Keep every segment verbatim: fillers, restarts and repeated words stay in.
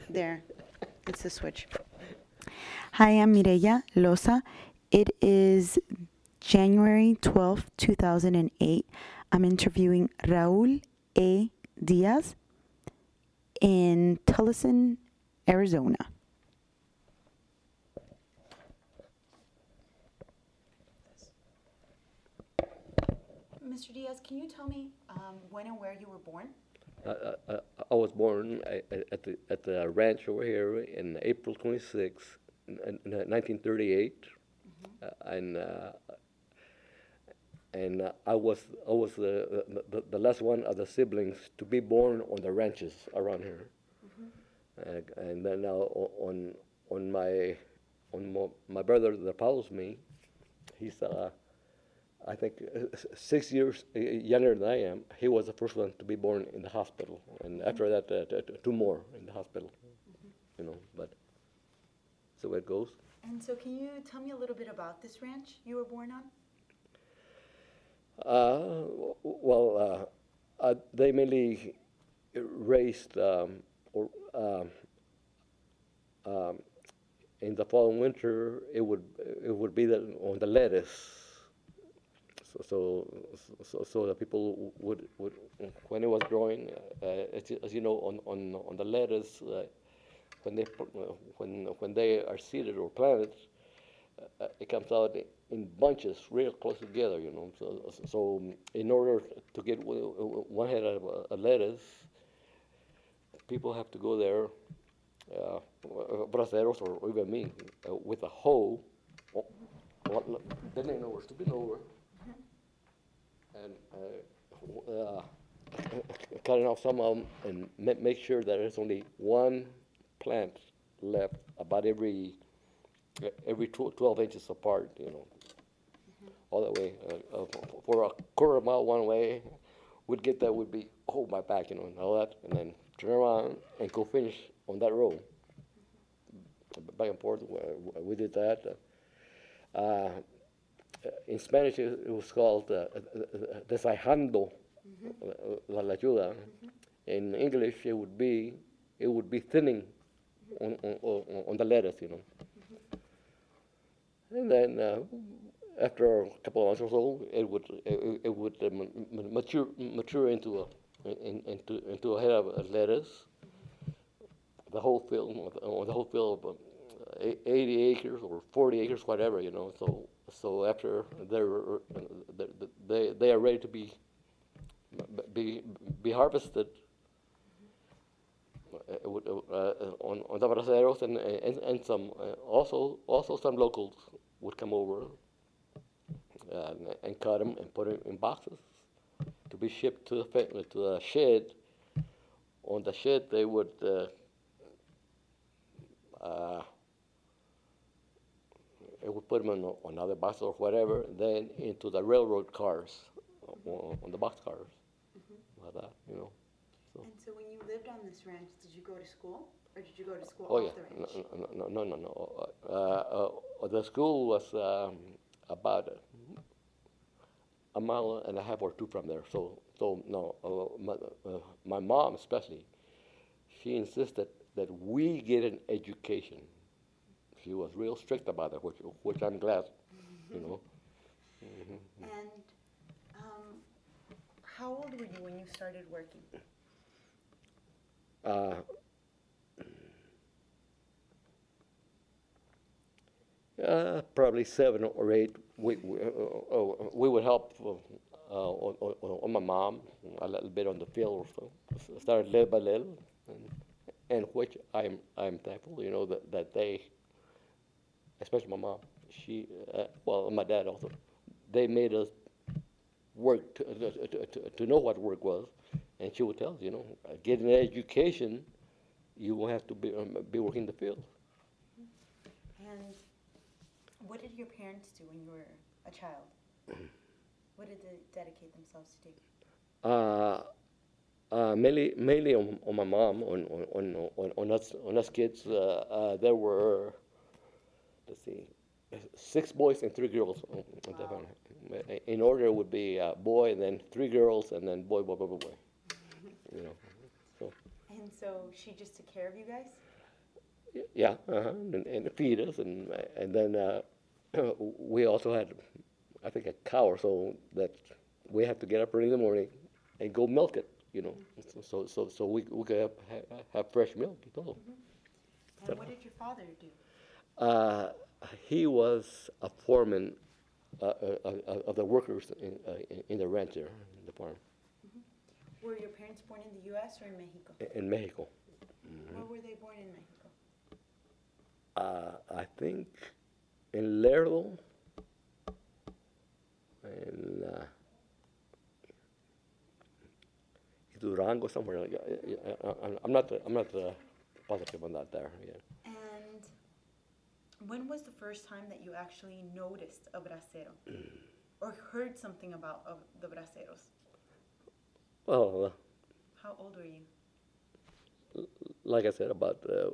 There, it's the switch. Hi, I'm Mireya Loza. It is January twelfth, two thousand eight. I'm interviewing Raul A. Diaz in Tucson, Arizona. Mister Diaz, can you tell me um, when and where you were born? Uh, uh, I was born uh, at the at the ranch over here in April twenty-sixth, in, in nineteen thirty-eight, mm-hmm. uh, and uh, and uh, I was I was the, the the last one of the siblings to be born on the ranches around here, mm-hmm. uh, and then now on on my on my, my brother that follows me, he's uh, I think uh, six years uh, younger than I am. He was the first one to be born in the hospital, and mm-hmm. after that, uh, t- t- two more in the hospital. Mm-hmm. You know, but that's the way it goes. And so, can you tell me a little bit about this ranch you were born on? Uh, well, uh, uh, they mainly raised um, or um, um, in the fall and winter. It would it would be the, on the lettuce. So, so, so, so the people would, would, when it was growing, uh, as, as you know, on, on, on the lettuce, uh, when they when when they are seeded or planted, uh, it comes out in bunches, real close together. You know, so so in order to get one head of a lettuce, people have to go there, uh, braceros or even me, uh, with a hoe. Then they know where to bend over. And uh, uh, cutting off some of them and ma- make sure that there's only one plant left about every every twelve inches apart, you know, mm-hmm. all the way. Uh, uh, for a quarter mile one way, we'd get that would be, oh, my back, you know, and all that, and then turn around and go finish on that row. Mm-hmm. Back and forth, we did that. Uh, in Spanish, it was called uh, desajando mm-hmm. la ayuda. Mm-hmm. In English, it would be it would be thinning on on, on the lettuce, you know. Mm-hmm. And then uh, after a couple of months or so, it would it, it would uh, mature mature into a in, into into a head of lettuce. Mm-hmm. The whole field, the whole field of eighty acres or forty acres, whatever, you know. So. So after they're, they they are ready to be be be harvested, uh, uh, on on the braceros and and, and some uh, also also some locals would come over and, and cut them and put them in boxes to be shipped to the to the shed. On the shed they would. Uh, uh, It would put them on, on another bus or whatever, then into the railroad cars, on, on the box cars, mm-hmm. like that, you know. So. And so when you lived on this ranch, did you go to school, or did you go to school oh, off yeah. the ranch? No, no, no, no, no. Uh, uh, the school was um, about a mile and a half or two from there. So, so no, uh, my, uh, my mom especially, she insisted that we get an education. She was real strict about it, which, which I'm glad, mm-hmm. you know. Mm-hmm. And um, how old were you when you started working? Uh, uh, probably seven or eight. We we, uh, uh, we would help uh, on, on, on my mom a little bit on the field or so. Started little by little, and, and which I'm I'm thankful, you know, that, that they. Especially my mom, she, uh, well, my dad also, they made us work to, to, to, to know what work was, and she would tell us, you know, get an education, you won't have to be, um, be working in the field. And what did your parents do when you were a child? What did they dedicate themselves to do? Uh, uh, mainly, mainly on, on my mom, on on, on, on, on us, on us kids. Uh, uh, there were. Let's see, six boys and three girls. Wow. In order, it would be a boy, and then three girls, and then boy, boy, boy, boy, boy. You know. So. And so she just took care of you guys? Yeah, uh-huh, and, and feed us, and and then uh, we also had, I think, a cow or so that we had to get up early in the morning and go milk it, you know, so so so, so we we could have, have, have fresh milk, you know. And what did your father do? Uh, he was a foreman uh, uh, uh, of the workers in, uh, in in the ranch there, in the farm, Were your parents born in the U S or in Mexico? in in Mexico. Where were they born in Mexico? Uh, I think in Lerdo, and uh, Durango, somewhere like that. I- I- I- I'm not, I'm not uh, positive on that there, yeah. And when was the first time that you actually noticed a bracero or heard something about of the braceros? Well, uh, How old were you? like I said, about uh,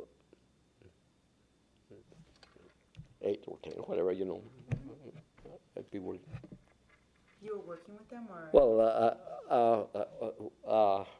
eight or ten, whatever, you know. Uh, People, You were working with them or? well, uh, uh, uh, uh, uh,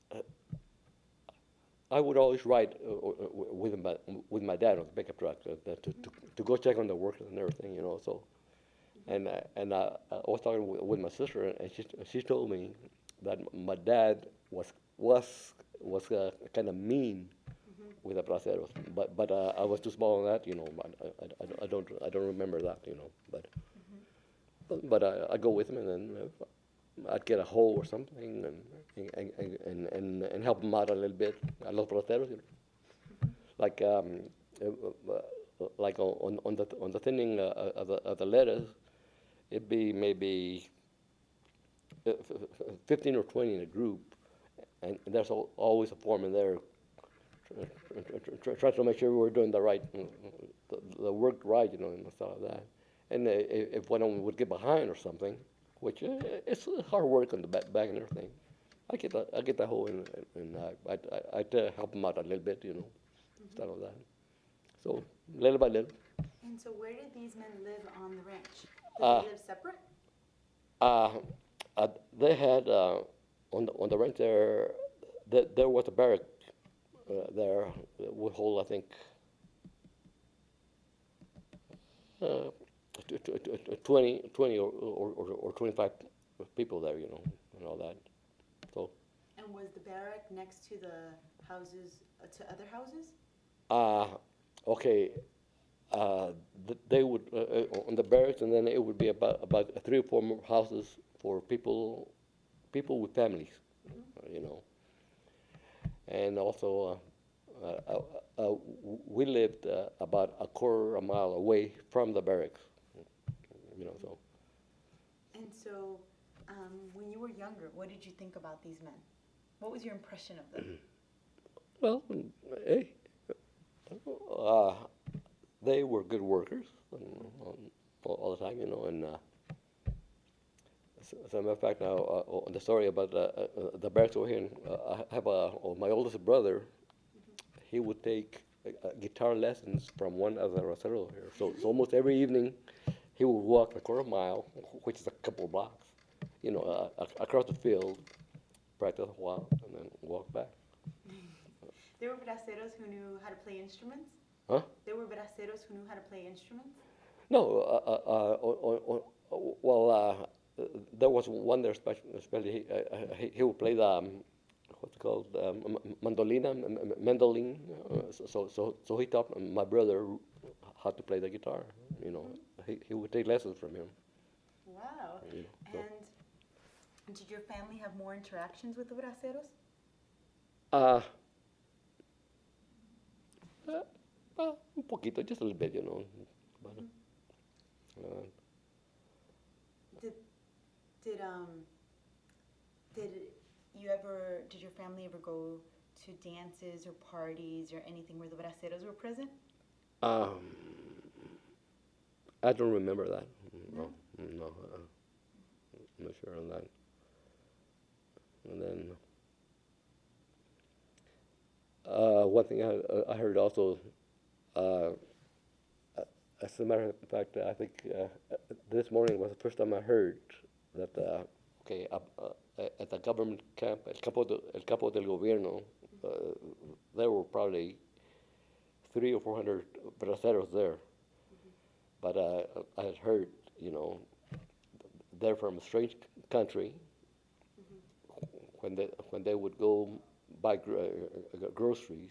I would always ride uh, uh, with my with my dad on the pickup truck uh, to, to to go check on the workers and everything, you know. So, and uh, and uh, I was talking with, with my sister, and she she told me that my dad was was was uh, kind of mean with the braceros, but but uh, I was too small on that, you know. But I, I, I don't I don't remember that, you know. But but, but I I go with him, and then uh, I'd get a hoe or something, and and and and, and, and help him out a little bit. I love braceros, you know. Like um, uh, uh, like on on the on the thinning uh, of the of the lettuce, it'd be maybe uh, fifteen or twenty in a group, and there's al- always a foreman there trying to make sure we're doing the right, the, the work right, you know, and stuff like that. And uh, if if one of them would get behind or something, which uh, it's hard work on the back, back and everything, I get the, I get the whole and, and I I I I'd, uh, help them out a little bit, you know, stuff like that. So little by little. And so where did these men live on the ranch? Did Uh, they live separate? Uh, uh, they had uh, on the on the ranch there, th- there was a barrack uh, there that would hold, I think, uh, t- t- t- t- twenty, twenty or, or, or, or twenty-five people there, you know, and all that. So, And was the barrack next to the houses, uh, to other houses? uh, okay, uh, th- they would uh, uh, on the barracks, and then it would be about about three or four more houses for people, people with families, you know. And also, uh, uh, uh, uh, we lived uh, about a quarter a mile away from the barracks, you know. So, And so, um, when you were younger, what did you think about these men? What was your impression of them? well, hey, uh, they were good workers and, um, all, all the time, you know. And uh, as, as a matter of fact, now uh, on the story about uh, uh, the barracks over here, in, uh, I have a oh, my oldest brother. He would take uh, guitar lessons from one of the raceros here. So, so almost every evening, he would walk a quarter mile, which is a couple of blocks, you know, uh, ac- across the field, practice a while, and then walk back. There were braceros who knew how to play instruments? Huh? There were braceros who knew how to play instruments? No, uh, uh, uh, on, on, on, well, uh, there was one there, especially, especially he, uh, uh, he, he would play the, um, what's it called, um, m- mandolina, m- m- mandolin. Uh, so, so, so so he taught my brother how to play the guitar. You know, he, he would take lessons from him. Wow. You know, so. And did your family have more interactions with the braceros? Uh, uh, uh, un poquito, just a little bit, you know. But, uh, Did, did, um, did you ever, did your family ever go to dances or parties or anything where the braceros were present? um, I don't remember that. No, no, uh, I'm not sure on that. And then uh, one thing I, uh, I heard also, uh, as a matter of fact, I think uh, this morning was the first time I heard that, uh, okay, uh, uh, at the government camp, El Campo, de, El Campo del Gobierno, uh, there were probably three or four hundred braceros there. But uh, I had heard, you know, they're from a strange c- country. When they when they would go buy gr- uh, groceries,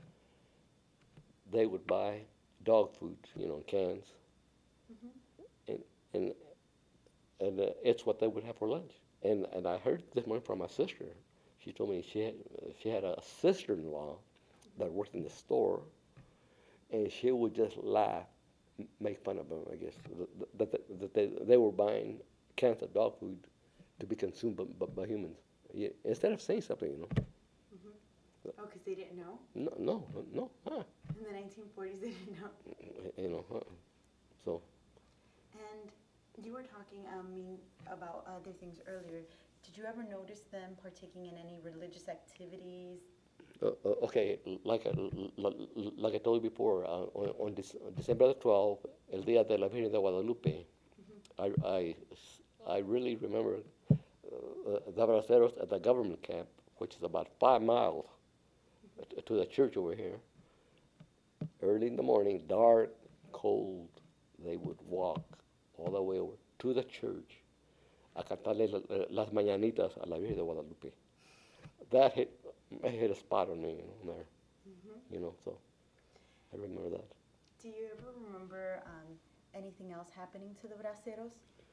they would buy dog food, you know, in cans, and and and uh, it's what they would have for lunch. And and I heard this one from my sister. She told me she had she had a sister-in-law that worked in the store, and she would just laugh, m- make fun of them. I guess that that, that they they were buying cans of dog food to be consumed by, by, by humans. Yeah, instead of saying something, you know, Oh, because they didn't know? no, no, no, huh, In the nineteen forties, they didn't know. you know, huh. So And you were talking, I mean, about other things earlier. Did you ever notice them partaking in any religious activities? uh, uh, okay, like I, l- l- like I told you before, uh, on, on this, on December the twelfth, el día de la Virgen de Guadalupe, I, I, s- I really remember uh, the braceros at the government camp, which is about five miles t- to the church over here. Early in the morning, dark, cold, they would walk all the way over to the church a cantarle la- las mañanitas a la Virgen de Guadalupe. That hit, it hit a spot on me, you know, there, you know, so I remember that. Do you ever remember um, anything else happening to the braceros?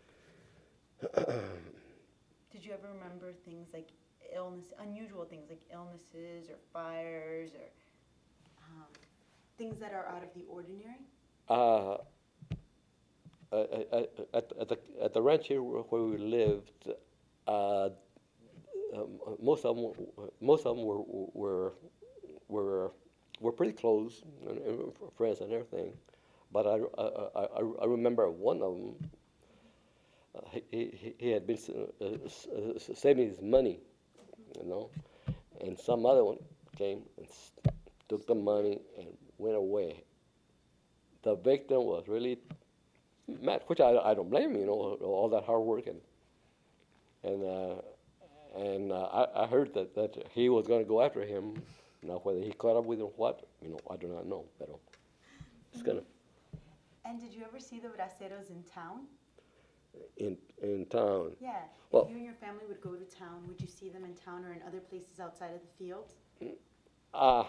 Did you ever remember things like illness, unusual things like illnesses or fires or um, things that are out of the ordinary? Uh, uh, uh, at, at, the, at the ranch here where where we lived, uh, um, most of them, most of them were, were, were, were pretty close, and, and friends and everything. But I, I, I, I remember one of them, uh, he, he, he had been uh, uh, saving his money, you know, and some other one came and s- took the money and went away. The victim was really mad, which I, I don't blame him, you know, all that hard work and and uh, and uh, I, I heard that, that he was going to go after him. Now whether he caught up with him or what, you know, I do not know. But it's gonna And did you ever see the braceros in town? in in town. Yeah. Well- If you and your family would go to town, would you see them in town or in other places outside of the field? Uh,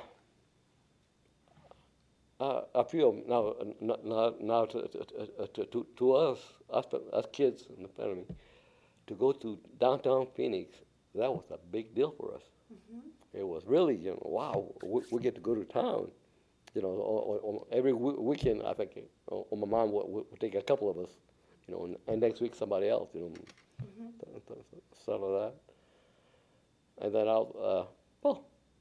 uh, a few of 'em now, uh, n- now, now to, to, to, to, to us, us, us kids in the family, to go to downtown Phoenix, that was a big deal for us. It was really, you know, wow, we, we get to go to town. You know, on, on every w- weekend, I think, uh, on my mom would, would take a couple of us, you know, and, and next week somebody else, you know, th- th- th- stuff like that. And then I'll, uh, well,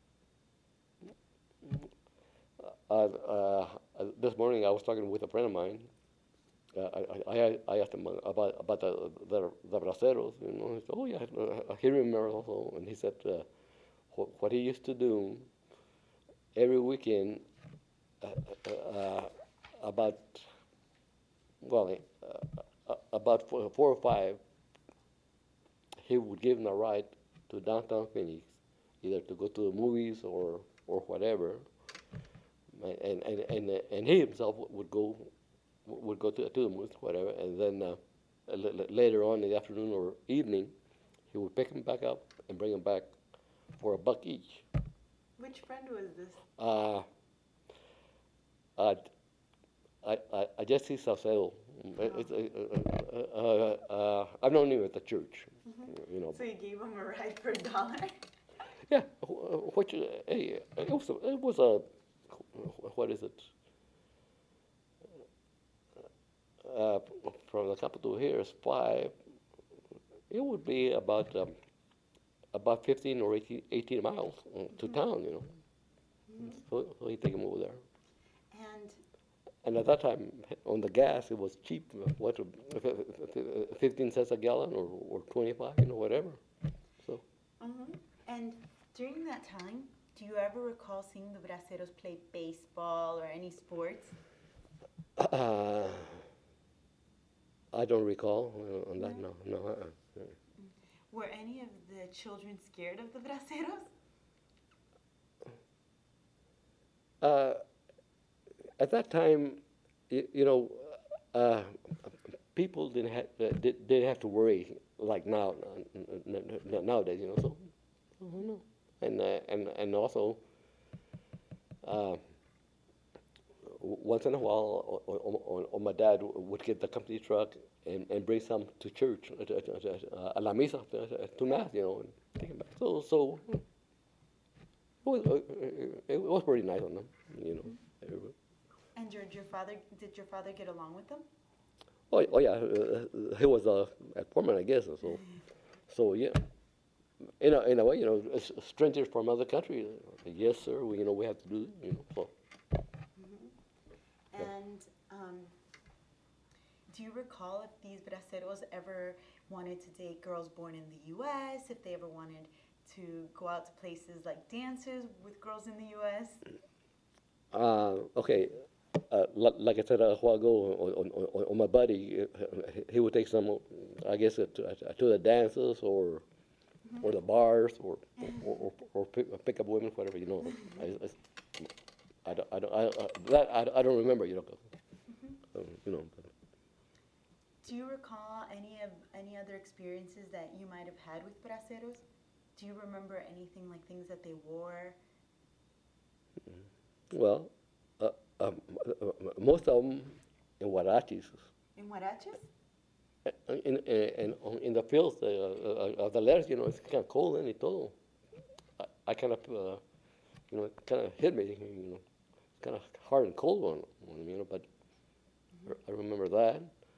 uh, uh, uh, this morning I was talking with a friend of mine. Uh, I, I, I I asked him about about the the, the braceros, you know. He said, "Oh yeah, uh, he remembers also." And he said, uh, what, what he used to do every weekend, uh, uh, uh, about well, uh, uh, about four, four or five, he would give them a ride to downtown Phoenix, either to go to the movies or or whatever. And and and, uh, and he himself would go would go to, to the movies, whatever, and then uh, l- l- later on in the afternoon or evening, he would pick them back up and bring them back for a buck each. Which friend was this? Uh, uh, I, I, I just see Salcedo. It's, uh, uh, uh, uh, I've known him at the church, you know. So you gave him a ride for a dollar? Yeah, wh- which, uh, hey, it was, a, it was a, what is it? Uh, from the capital here is five. It would be about um, about fifteen or eighteen, eighteen miles uh, to town, you know. So, so he take him over there. And And at that time, on the gas, it was cheap. uh, What, uh, fifteen cents a gallon or, or twenty-five, you know, whatever. So, mhm. And during that time, do you ever recall seeing the braceros play baseball or any sports? uh, I don't recall uh, on that. No, no. Uh-uh. Were any of the children scared of the braceros? Uh, at that time, you, you know, uh, people didn't have uh, did, didn't have to worry like now n- n- n- nowadays. You know, so I don't know. And uh, and and also, uh, once in a while, or, or, or, or my dad would get the company truck and, and bring some to church, uh, to, to, uh, a la misa, to, to mass, you know, and take it back. So, so it was, uh, it was pretty nice on them, you know. Mm-hmm. And your, your father, did your father get along with them? Oh, oh yeah, uh, he was a, a foreman, I guess, and so, so yeah. In a, in a way, you know, as strangers from other country, uh, yes, sir, we, you know, we have to do, you know, so. And um, do you recall if these braceros ever wanted to date girls born in the U S, if they ever wanted to go out to places like dances with girls in the U S? Uh, okay, uh, li- like I said a while ago, on, on, on, on my buddy, uh, he would take some, I guess, uh, to, uh, to the dances or or the bars or or, or, or pick, pick up women, whatever, you know. I, I, I don't, I don't, I, uh, that I, I don't remember, you know. 'Cause, um, you know. But. Do you recall any of any other experiences that you might have had with braceros? Do you remember anything like things that they wore? Well, uh, um, uh, most of them in huaraches. In huaraches? In, in, in, in the fields uh, uh, of the letters, you know, it's kind of cold and todo. I, I kind of, uh, you know, it kind of hit me, you know, kind of hard and cold one, one you know, but mm-hmm. I remember that.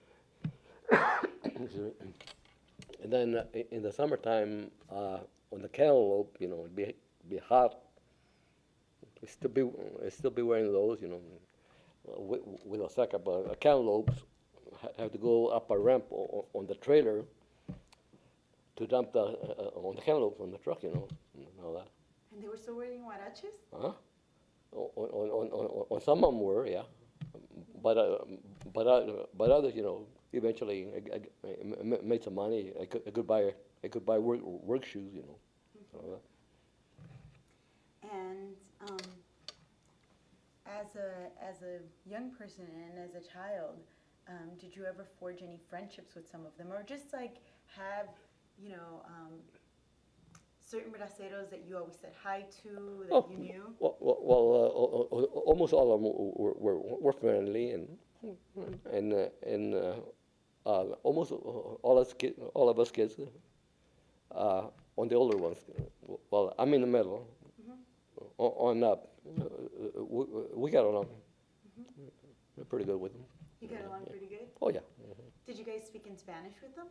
And then uh, in the summertime, uh, on the cantaloupe, you know, it'd be, be hot. I'd still be, I'd still be wearing those, you know, with, with a sack of uh, cantaloupes. Have to go up a ramp on, on the trailer to dump the uh, on the cantaloupe on the truck, you know, and all that. And they were still wearing huaraches? Huh? On, on, on, on, on some of them were, yeah, but uh, but uh, but others, you know, eventually I, I, I made some money. I could I could buy I could buy work work shoes, you know. Mm-hmm. All that. And um, as a as a young person and as a child. Um, did you ever forge any friendships with some of them, or just like have, you know, um, certain braceros that you always said hi to, that oh, you knew? Well, well uh, almost all of them were, were, were friendly, and and uh, and uh, uh, almost all us kids, all of us kids, uh, on the older ones. Well, I'm in the middle. Mm-hmm. On, on up, uh, we, we got along. Mm-hmm. We're pretty good with them. You got along pretty good? Oh, yeah. Mm-hmm. Did you guys speak in Spanish with them?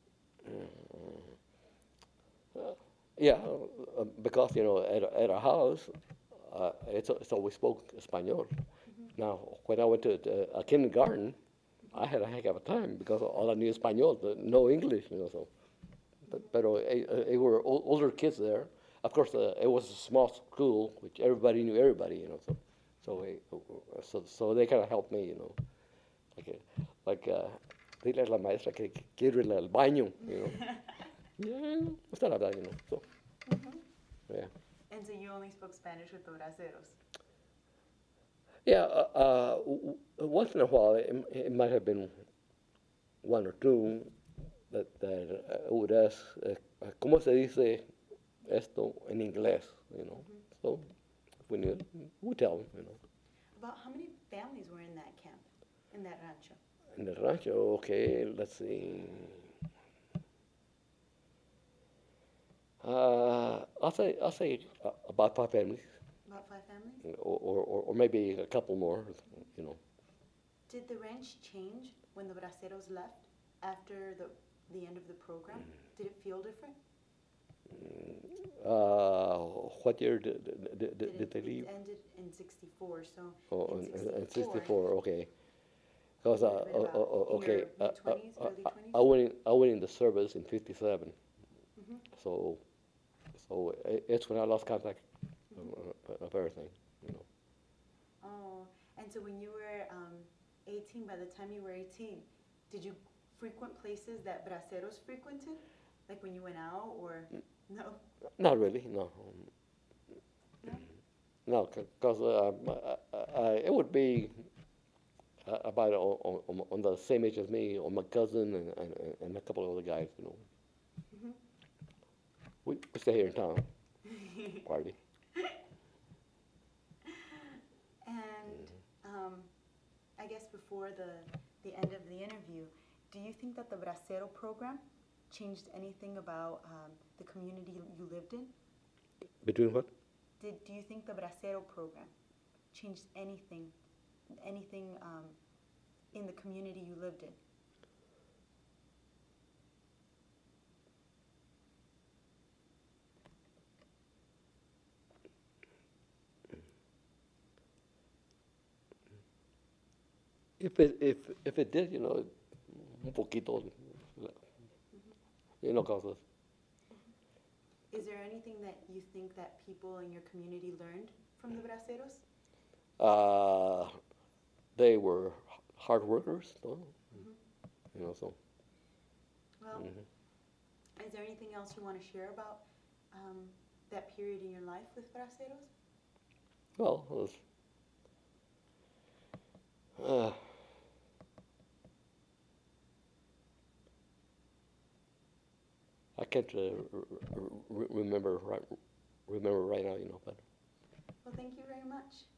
Uh, yeah, uh, because, you know, at, at our house, uh, it's, so we spoke Espanol. Mm-hmm. Now, when I went to, to a kindergarten, I had a heck of a time because all I knew Espanol, but no English, you know, so. But, but uh, it were older kids there. Of course, uh, it was a small school, which everybody knew everybody, you know, so. So, uh, so, so they kind of helped me, you know. Like, like uh, dile a la maestra que quiero ir al baño, you know. Yeah, it's not that, you know. So, mm-hmm. Yeah. And so you only spoke Spanish with the braceros? Yeah, uh, uh, w- once in a while, it, it might have been one or two that, that uh, would ask, uh, ¿cómo se dice esto en inglés? You know. Mm-hmm. So, we knew, we tell them, you know. About how many families were in that camp? In that rancho? In the rancho, okay, let's see. Uh, I'll say I'll say uh, about five families. About five families? Or, or or maybe a couple more, you know. Did the ranch change when the braceros left after the the end of the program? Did it feel different? Uh, what year did, did, did, did, did they leave? It ended in sixty-four, so oh, in sixty-four. In sixty-four, okay. Because, uh, uh, okay, uh, mid-twenties, uh, early twenties? I went in, I went in the service in fifty-seven. Mm-hmm. So, so it's when I lost contact mm-hmm. of, of everything, you know. Oh, and so when you were um, eighteen, by the time you were eighteen, did you frequent places that braceros frequented? Like when you went out, or no? Not really, no. No? No, because uh, uh, uh, it would be uh, about on, on, on the same age as me, or my cousin, and, and, and a couple of other guys, you know. Mhm. We, we stay here in town, party. And um, I guess before the, the end of the interview, do you think that the Bracero program changed anything about um, the community you lived in? Between what? Did, do you think the Bracero program changed anything, anything um, in the community you lived in? If it, if, if it did, you know, un poquito, you know, causes. Is there anything that you think that people in your community learned from the Braceros? Uh, they were hard workers, no? Mhm. You know, so. Well, Mhm. is there anything else you want to share about um, that period in your life with Braceros? Well, it was, uh, I can't uh, r- r- r- remember right remember right now, you know, but. Well, thank you very much.